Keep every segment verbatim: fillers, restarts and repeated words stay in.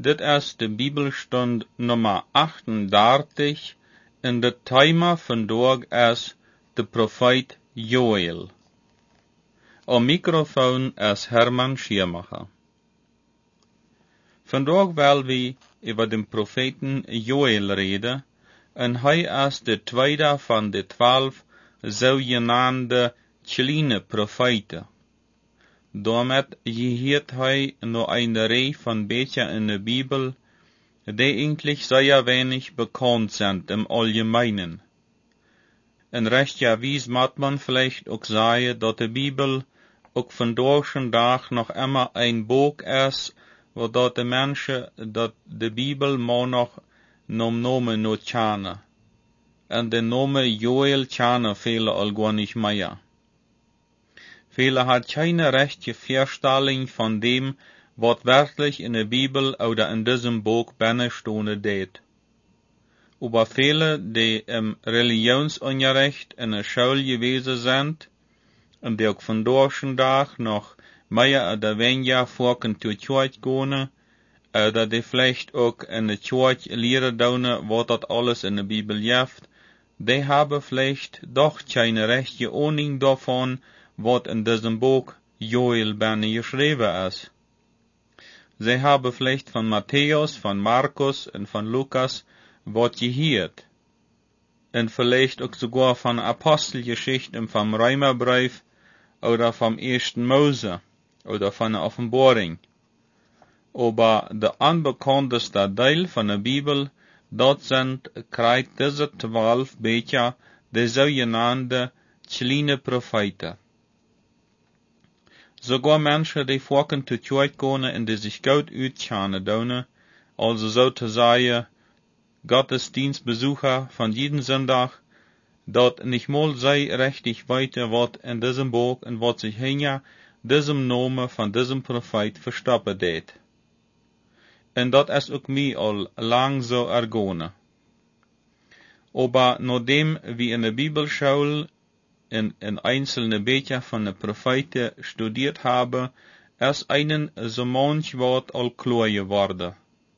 Dit is de Bibelstund nummer achtendertig en de thema vandaag is de profeet Joel. Op microfoon is Herman Schiermacher. Vandaag wil we over de profeten Joel reden en hij is de tweede van de twaalf zogenaamde kleine profeten. Daarmee geheert hij nog een rij van beetje in de Bibel, die eigentlich sehr wenig bekannt sind im Allgemeinen. En rechtjawies moet man vielleicht ook zeggen dat de Bibel ook vandaag dag nog immer een boek is, waar de mensen dat de Bibel maar nog nom nomen no kennen. En de nome Joel kennen vele al gar nicht mehr. Viele hat keine rechte Vorstellung von dem, was wirklich in der Bibel oder in diesem Buch bennestone deed. Aber viele, die im Religionsunterricht in der Schule gewesen sind, und die auch von deutschen Tag noch mehr oder weniger vorken zur Kirche gehen, oder die vielleicht auch in der Kirche lehren daunen, was das alles in der Bibel gibt, die haben vielleicht doch keine rechte Ahnung davon, wat in diesem Buch Joel benne geschrieben ist. Sie haben vielleicht von Matthäus, von Markus und von Lukas wat gehört. Und vielleicht auch sogar von Apostelgeschichten vom Römerbrief oder vom ersten Mose oder von der Offenbarung. Aber der unbekannteste Teil von der Bibel, dort sind kreid diese zwölf Becher, die sogenannte kleine Propheten. Sogar Menschen, die vorken zu Kirche gehen und die sich gut uitkennen doen, also so zu sagen, Gottesdienstbesucher von jeden Sonntag, dort nicht mal sei richtig weiter, was in diesem Buch und was sich hinter diesem Namen von diesem Prophet verstoppen deed. Und dat is ook mir al lang so ergone. Aber nachdem wir in der Bibelschule in, in einzelne Bücher von den Propheten studiert habe, ist einen so manch Wort all klar geworden.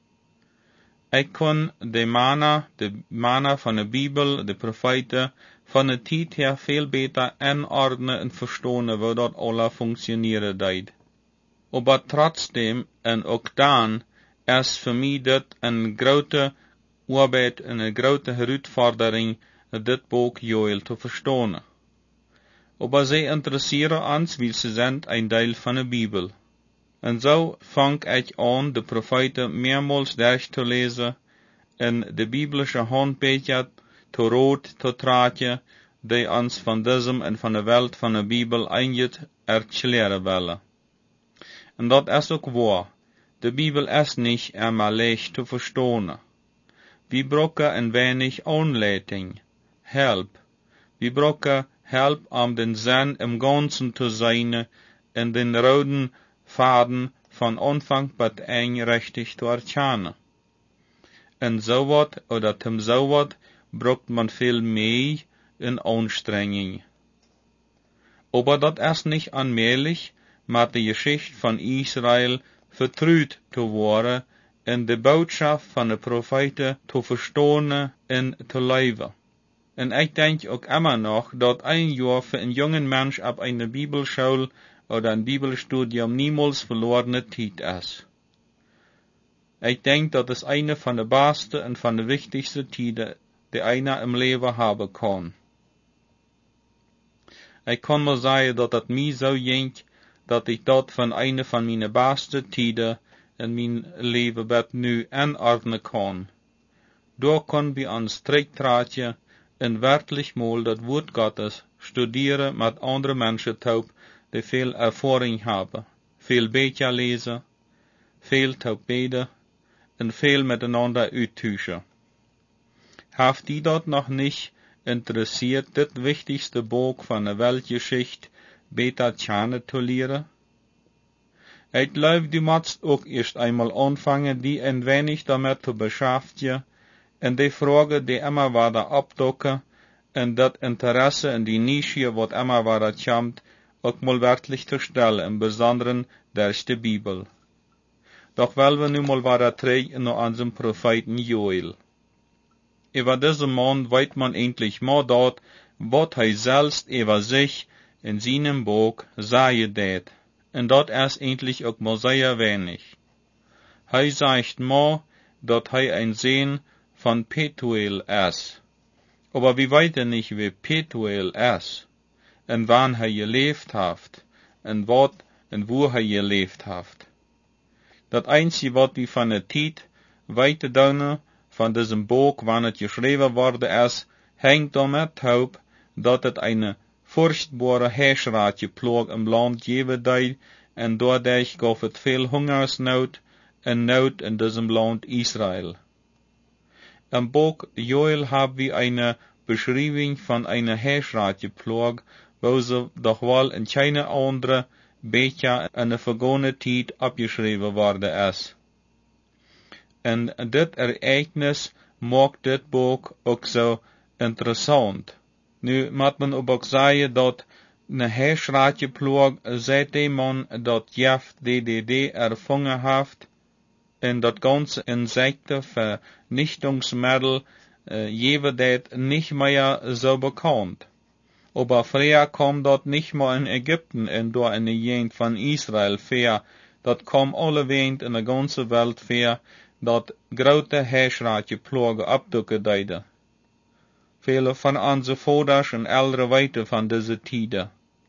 Ich kann die Mana, die Mana von der Bibel, die Propheten, von der Zeit her viel besser einordnen und verstehen, wie das alles funktionieren deed. Aber trotzdem, und auch dann, ist für mich das eine große Arbeit, eine große Herausforderung, das Buch Joel zu verstehen. Aber sie interessieren uns, weil sie sind ein Teil von der Bibel. Und so fang ich an, die Propheten mehrmals durchzulesen, in die biblische Handbücher zu rot zu tragen, die uns von diesem und von der Welt von der Bibel einiges erklären wollen. Und das ist auch wahr. Die Bibel ist nicht immer leicht zu verstehen. Wir brauchen ein wenig Anleitung, Help. Wir brauchen Help, um den Sinn im Ganzen zu sein, in den roten Faden von Anfang bis Ende richtig zu erkennen. Und so wat oder zum so wat braucht man viel mehr in Anstrengung. Aber das ist nicht allmählich, mit der Geschichte von Israel vertraut zu werden, und die Botschaft von den Propheten zu verstehen und zu leben. Und ich denke auch immer noch, dass ein Jahr für einen jungen Mensch ab einer Bibelschule oder ein Bibelstudium niemals verlorene Zeit ist. Ich denke, das ist eine von der besten und von der wichtigsten Zeiten, die einer im Leben haben kann. Ich kann mal sagen, dass das mir so ging, dass ich dort von einer von meinen besten Zeiten in mein Leben bet nu anordnen kann. Da können wir uns zurücktreten und wirklich mal das Wort Gottes studieren mit anderen Menschen taub, die viel Erfahrung haben, viel Bücher lesen, viel taub beten und viel miteinander austauschen. Habt ihr dort noch nicht interessiert, das wichtigste Buch von der Weltgeschichte besser kennen zu lernen? Ich glaube, du musst auch erst einmal anfangen, die ein wenig damit zu beschäftigen, und die Frage, die immer weiter abdocken, und das Interesse in die Nische, was immer weiter kommt, auch mal wirklich zu stellen, im Besonderen durch die Bibel. Doch wel we nu mal wieder terug naar onze Propheten Joel. Über diese Mann weet man endlich mal dort, wat hij selbst über sich in seinem Buch sagen deed. En dat is endlich ook mal sehr wenig. Hij sagt mal, dat hij ein Sohn von Petuel is. Aber wir weten nicht, wie Petuel is, en wann hij geleefd heeft, en wat en wo hij geleefd heeft. Dat einzige wat wir van de tijd weten doen, van diesem Buch, wann het geschreven worden is, hängt damit op, dat het eine furchtbare Herrscherratje ploeg im Land geben deed, en doordat gaf het veel hungersnood en nood in diesem Land Israel. Im Buch Joel haben wir eine Beschreibung von einer Herrscherratje ploeg, wo sie doch wohl in keine andere Becher in der vergangenen Zeit abgeschrieben worden ist. En dit ereignis maakt dit boek ook zo interessant. Nu moet men ook zeggen dat een herrscherratje ploeg, seitdem man dat Jef D D D ervangen heeft, en dat ganze Insektenvernichtungsmittel äh, jewe dat nicht mehr so bekannt. Aber früher kam dat nicht mehr in Ägypten en door in de Gegend van Israel ver, dat kam alle weend in de ganze Welt ver, dat grote herrscherratje ploegen abdukken deiden. Viele van onze vaders en ouderen weten van deze tijden.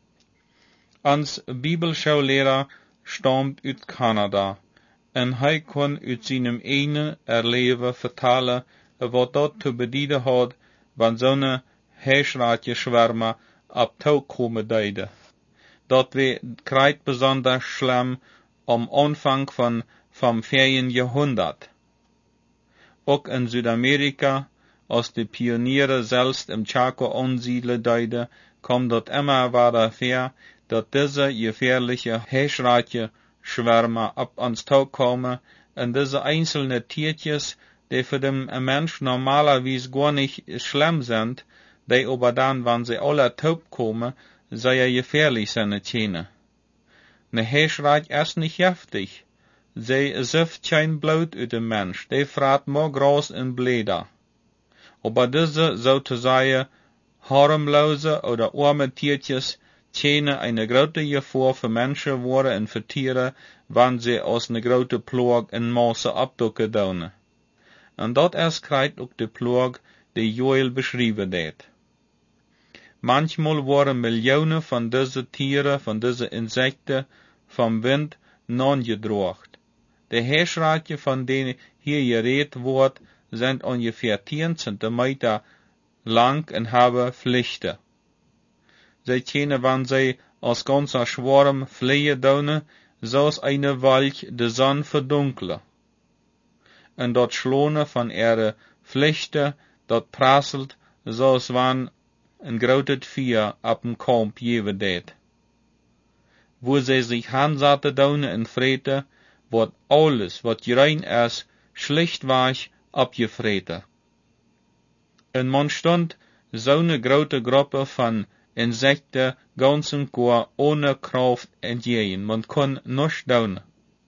Ons Bibelschooleraar stamt uit Canada, en hij kon uit zijn ene erleven vertellen wat dat te bedienen had, wanneer zo'n herrscherratje schwärmen op touw komen deiden. Dat we krijgt besonders schlimm am Anfang van vom vierten Jahrhundert. Auch in Südamerika, als die Pioniere selbst im Chaco ansiedeln deiden, kommt dort immer weiter vor, dass diese gefährliche Herrscherratje Schwärme ab ans Tag kommen, und diese einzelnen Tiertjes, die für den Mensch normalerweise gar nicht schlimm sind, die aber dann, wenn sie alle taub kommen, sehr gefährlich sind können. Ne Herrscherratje ist nicht giftig. Sie sift kein Blut uit dem Mensch, die frat more Gras en Blätter. Aber diese, sozusagen, harmlose oder arme Tiertjes, können eine große Gefahr für Menschen worden und für Tiere, wenn sie aus einer großen Plage in Masse abducken doen. Und dat is krijgt ook de Plage, die Joel beschrieben deed. Manchmal worden Millionen von diese Tieren, von diese Insekten, vom Wind nangedrocht. De Herrscherratje van denen hier geredet wordt, sind ungefähr tien Zentimeter lang en hebben vlichten. Zij kunnen, wanneer zij als ganzer Schwarm vliegen doen, zoals eine Wolk de zon verdunkelen. En dat schlone van ihre vlichten, dat prasselt, zoals wanneer een groot vier op een kamp geven deed. Wo zij zich hanzaten doen en vreten, wordt alles wat rein is, schlichtweg abgevreten. En man stond zo'n grote groepe van Insekten ganzen Jahr ohne Kraft entgegen. Man kon nichts doen.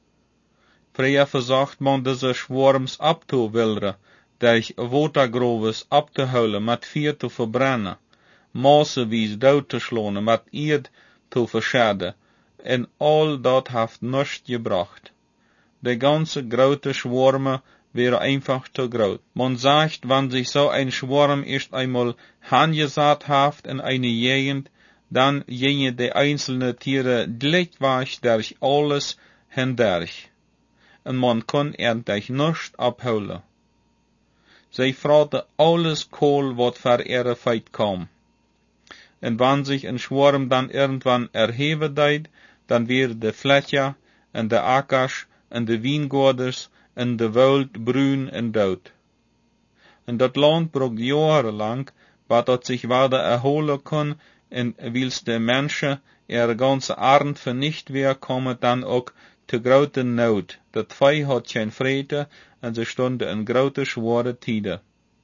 Früher versucht man diese Schwarms abzuwildern, durch Watergroves abzuholen, mit Vier zu verbrennen, massenweise dood zu schlagen, mit Erd zu verschaden, en all dat heeft nichts gebracht. Die ganze grote Schwarme wäre einfach zu groß. Man sagt, wenn sich so ein Schwarm erst einmal angesät hat in eine Gegend, dann gingen die einzelnen Tiere gleichweg durch alles hindurch. Und man kann endlich nichts abholen. Sie fraten alles Kohl, was für ihre Feit kam. Und wenn sich ein Schwarm dann irgendwann erheben deed, dann wäre die Fläche und der Ackers und de Weingarders en de Welt bruin en dood. En dat land braucht jahrelang, wat dat sich wieder erholen kann, en wils de Menschen ihre ganze Arend vernicht weer, kommen dann auch te grote Not. Dat Vieh hat kein Vrede, en ze stonden in grote schwere Tiden.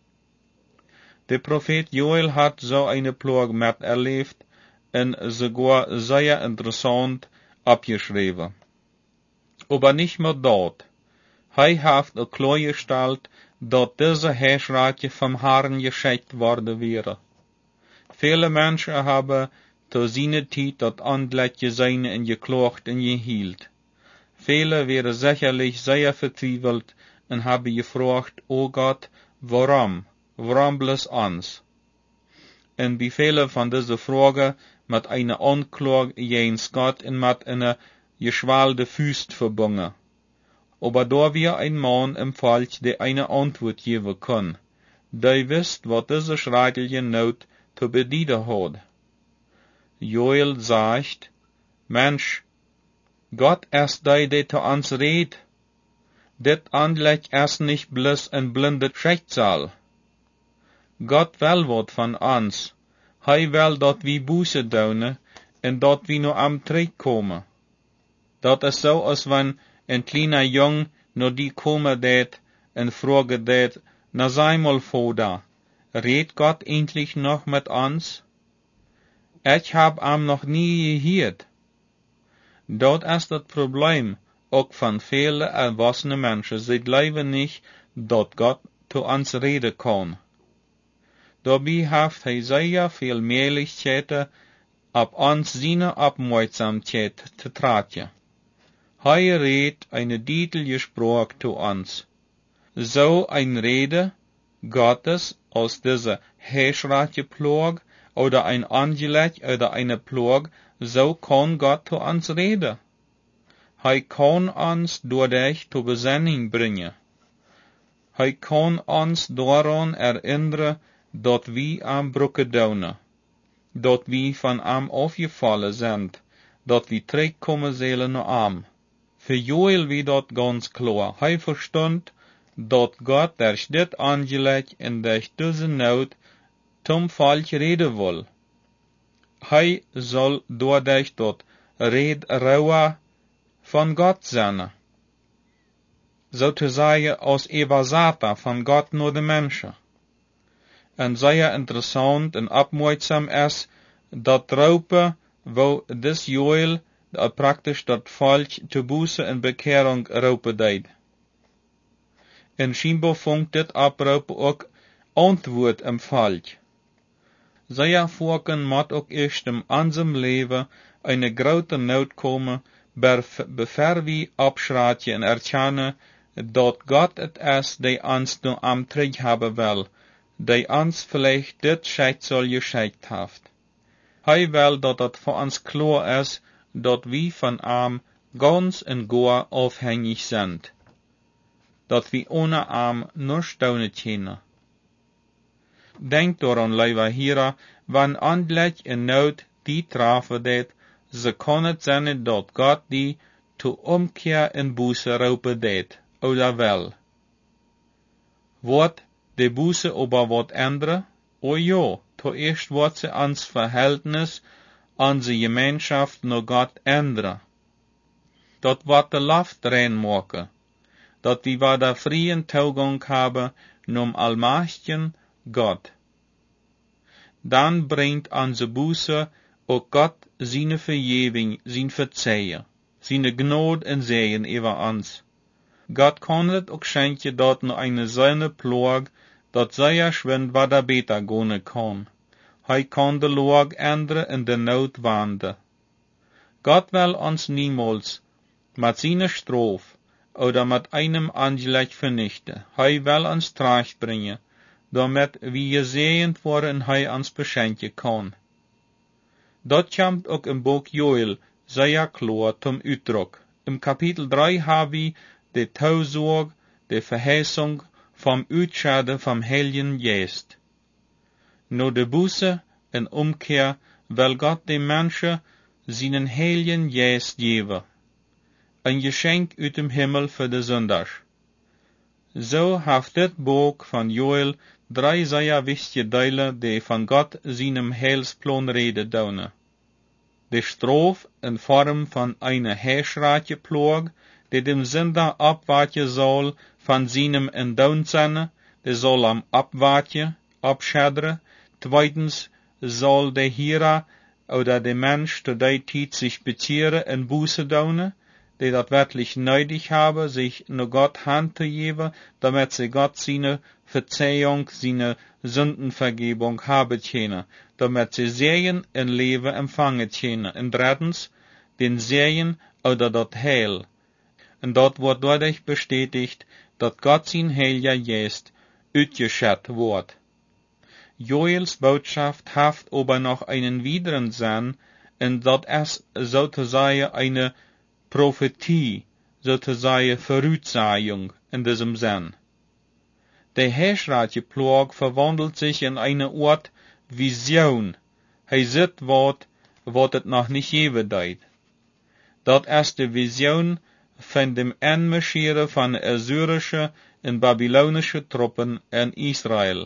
Der Prophet Joel hat so eine Plage mit erlebt, en sogar sehr interessant abgeschrieben. aber nicht mehr dort. Hij heeft ook klaargesteld dat deze Herrschaftje vom Herrn geschickt worden wäre. Viele Menschen haben zu seiner Zeit dat Antlitz gesehen und geklaagt und gehielt. Viele wären sicherlich sehr vertwijfelt und haben gefragt, o Gott, warum? Warum bloß uns? Und bei vielen von diesen Fragen mit einer Anklage gegen Gott und mit einer geschwellten Füßt verbunden. Aber da wir ein Mann im Volk, der eine Antwort geben kann, der wisst, was diese schreckliche Not zu bedienen hat. Joel sagt, Mensch, Gott ist der, der zu uns redet. Dit Antlitz ist nicht bloß ein blindes Schicksal. Gott will wat von uns. Hij will dat wir Buße tun und dat wir nur am Trick kommen. Dat is so, als wenn ein kleiner Jung nur die kommen det und fragen det, na sei mal Vater, redet Gott endlich noch mit uns? Ich hab am noch nie gehört. Dat ist das Problem, auch von vielen erwachsenen Menschen. Sie glauben nicht, dat Gott zu uns reden kann. Dabei hat hij sehr viel Möglichkeiten, ab uns seine Aufmerksamkeit zu tragen. Hij redet eine deutliche Sprache zu uns. So ein Rede Gottes aus dieser herrschreiche Plage oder ein Angelegt oder eine Plage, so kann Gott zu uns reden. Hij kann uns dadurch zur Besinnung bringen. Hij kann uns daran erinnern, dat wir am Brücke daunen, dat wir von am aufgefallen sind, dat wir terugkommen sollen naar am. Für Joel wie dat ganz klar. Hij verstond dat Gott durch dit Angelegt en durch diese Not zum Volk reden will. Hij soll dadurch dat Red rauer von Gott sein. Sozusagen als Übersetzer von Gott nur den Menschen. En sehr interessant en opmerksam is, dat roepen, wo dis Joel dat praktisch dat volk te Buße en Bekehrung roepen deed. En scheinbar vond dit oproepen ook antwoord im volk. Sehr vorken moet ook eerst in unserem Leben eine grote Not komen, bevor wir abschraten en erkennen, dat Gott het is die ons nu am terug hebben will, die ons vielleicht dit Schicksal geschickt hat. Hij will, dat het voor ons klar is, dat wir von ihm ganz en gar afhängig sind. Dat wir ohne ihm nicht tun können. Denk daran, lieber Hierer, wann Antlitz in Not die treffen det, so kann het sein, dat Gott die zu Umkehr in Buße roepen det, oder will. Wordt de Buße aber wat ändern? O ja, zuerst wird sie ans Verhältnis, unsere Gemeinschaft nur Gott ändern. Dat wird de Luft reinmachen, dat wir wieder freien Zugang haben, num allmächtigen Gott. Dann bringt unsere Buße auch Gott seine Vergebung, sein Verzeihen, seine Gnade und Segen über uns. Gott kann het ook schenken dat nur eine seine Plage, dat sehr schwind wat er beter gehen kann. Hij kann de Lage ändern in de Not wenden. Gott will uns niemals mit seiner Strafe oder mit einem Angelegt vernichten. Hij will uns terugbringen, damit wir gesegnet worden und hij uns beschenken kann. Dat kommt ook im Buch Joel sehr klar zum Uitdruck. Im Kapitel drei haben wir de Tausorg, de Verheißung vom Uitscheiden vom Heiligen Geist. Nur de Buße en Umkehr will Gott dem Menschen seinen Heiligen Geist geben. Ein Geschenk uit dem Himmel für de Sünders. So hat dit Buch von Joel drei sehr wichtige Teile, die von Gott seinem Heilsplan reden doen. De Strafe in Form von einer herrschreiche Plage, die dem Sünder abwarten soll von seinem Endownsein, der soll am abwarten, abschädern. Zweitens soll der Hierer oder der Mensch zu der Zeit sich bekehren und Buße tun. die dat wirklich nötig haben, sich nur Gott Hand zu geben, damit sie Gott seine Verzeihung, seine Sündenvergebung haben können, damit sie Segen in Leben empfangen können. Und drittens, den Segen oder dat Heil. Und dort wird dadurch bestätigt, dass Gott sein Heiliger Geist uitgeschüttet wird. Joels Botschaft hat aber noch einen weiteren Sinn, und dat es sozusagen eine Prophetie, sozusagen Voraussehung in diesem Sinn. Der herrschreiche Plog verwandelt sich in eine Art Vision. Hij sieht wat, wat het noch nicht geben deut. Dat ist die Vision von dem Einmarschieren von assyrische und babylonische Truppen in Israel.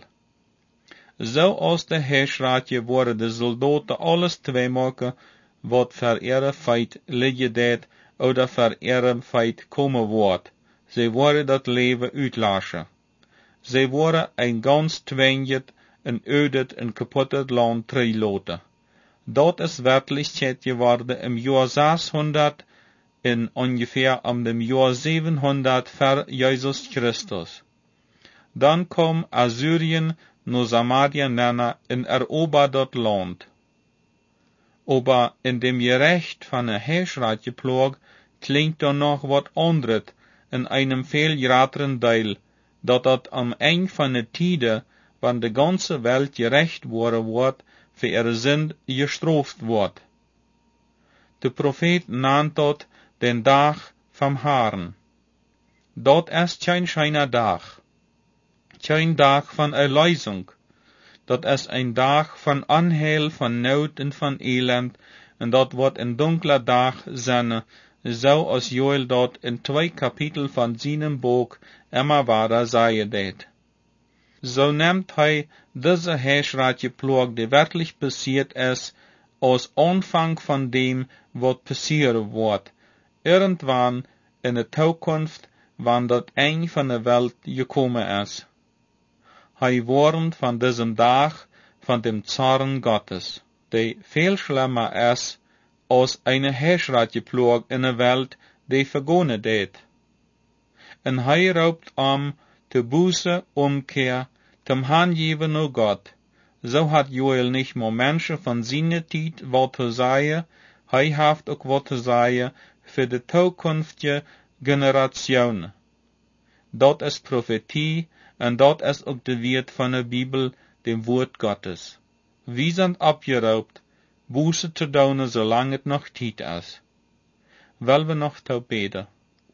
So als der herrschreiche worden de Soldaten alles tweemaken, wat für ihre Feit liggen deed, oder für ihre Feit kommen wird. Sie worden dat Leben uitlassen. Sie worden ein ganz twinget, ein ödet und kaputtes Land treiloten. Dat ist Wirklichkeit geworden im Jahr sechshundert, in ungefähr um dem Jahr siebenhundert vor Jesus Christus. Dann kam Assyrien nur Samaria nennen in erobert dat Land. Aber in dem Gerecht von der herrschreiche Plog klingt dann noch wat anderes in einem viel grateren Teil, dat dat am Ende von der Tide, wann de ganze Welt gerecht worden wird, für ihre Sünd gestraft wird. Der Prophet nannt dort den Tag vom Herrn. Dort ist kein scheiner Tag, kein Tag von Erlösung. Dat ist ein Tag von Anheil, von Not und von Elend, und dort wird ein dunkler Tag sein, so als Joel dort in zwei Kapitel von seinem Buch immer weiter sagen det. So nimmt hij diese herrschreiche Plog, die wirklich passiert ist, als Anfang von dem, was passieren wird, irgendwann in der Zukunft, wann dat Ende von der Welt gekommen ist. Hij warnt von diesem Tag, von dem Zorn Gottes, der viel schlimmer ist, als eine herrschreiche Plog in der Welt, die vergonnen deed. Und hij roept om te Buße, Umkehr, zum Hingeben nur Gott. So hat Joel nicht nur Menschen von seiner Zeit was zu sagen, hij hat auch was zu sagen für die zukünftige Generation. Dat ist Prophetie, und dat ist auch der Wert von der Bibel, dem Wort Gottes. Wir sind abgeraubt, Buße zu tun, solange es noch Zeit ist. Wollen wir noch zu beten.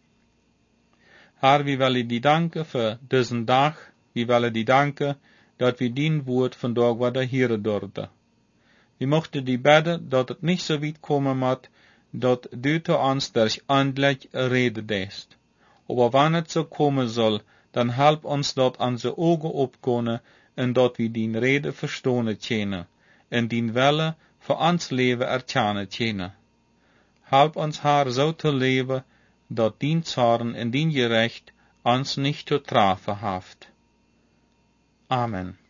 Herr, wir wollen dir danken für diesen Tag, wir wollen dir danken, dass wir dein Wort von Tag wieder hören durften. Wir möchten dir beten, dass es nicht so weit kommen muss, dass du zu uns durch endlich reden lässt. Aber wenn es so kommen soll, dann help uns dort unsere Augen opkomen en dat wir die Rede verstehen können, en die Welle für uns Leben erkennen können. Help uns, Herr, so zu leben, dat die Zorn en die Gerecht uns nicht zu treffen haft. Amen.